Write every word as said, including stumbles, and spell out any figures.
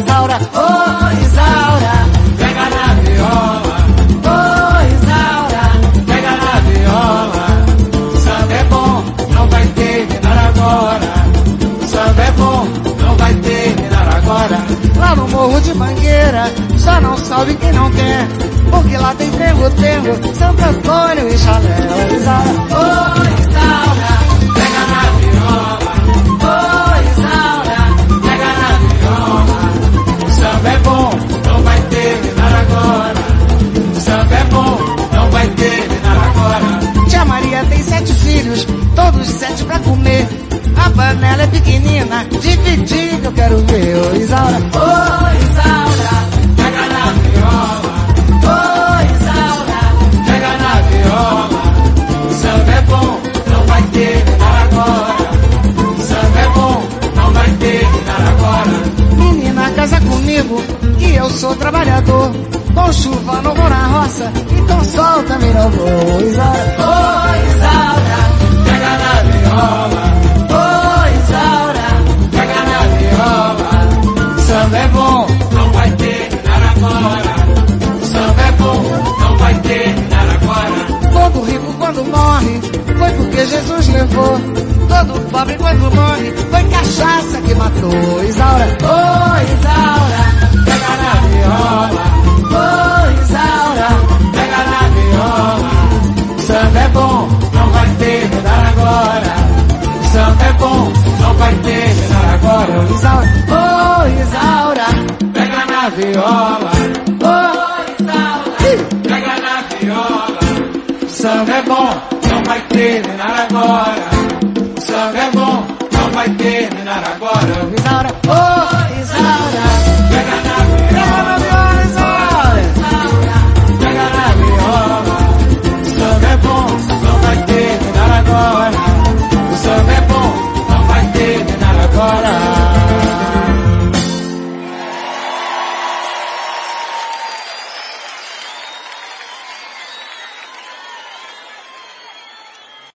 Isaura, ô Isaura, pega na viola. Ô Isaura, pega na viola. Samba é bom, não vai terminar agora. Samba é bom, não vai terminar agora. Lá no Morro de Mangueira, só não salve quem não quer, porque lá tem Tengo Tengo, Santo Antônio e Chalé. Ô Isaura, ô Isaura, pega na viola. Ô Isaura, pega na viola. Samba é bom, não vai terminar agora. Samba é bom, não vai terminar agora. Tia Maria tem sete filhos, todos sete pra comer. A panela é pequenina, dividida eu quero ver. Ô Isaura, ô Isaura, pega na viola. Ô Isaura, pega na viola. Samba é bom, não vai terminar agora. Samba é bom, não vai terminar agora. Menina, casa comigo, que eu sou trabalhador. Com chuva não vou na roça, e com sol também não vou. Ô Isaura, ô Isaura, pega na viola. Samba é bom, não vai terminar agora. Samba é bom, não vai terminar agora. Todo rico quando morre, foi porque Jesus levou. Todo pobre quando morre, foi cachaça que matou. Isaura, ô Isaura, pega na viola. Ô Isaura, pega na viola. Samba é bom, não vai terminar agora. Samba é bom, não vai terminar agora. Ô Isaura, ô Isaura, pega na viola. Ô Isaura, pega na viola. Samba é bom, não vai terminar agora. Samba é bom, não vai terminar agora. Ô Isaura, ô Isaura.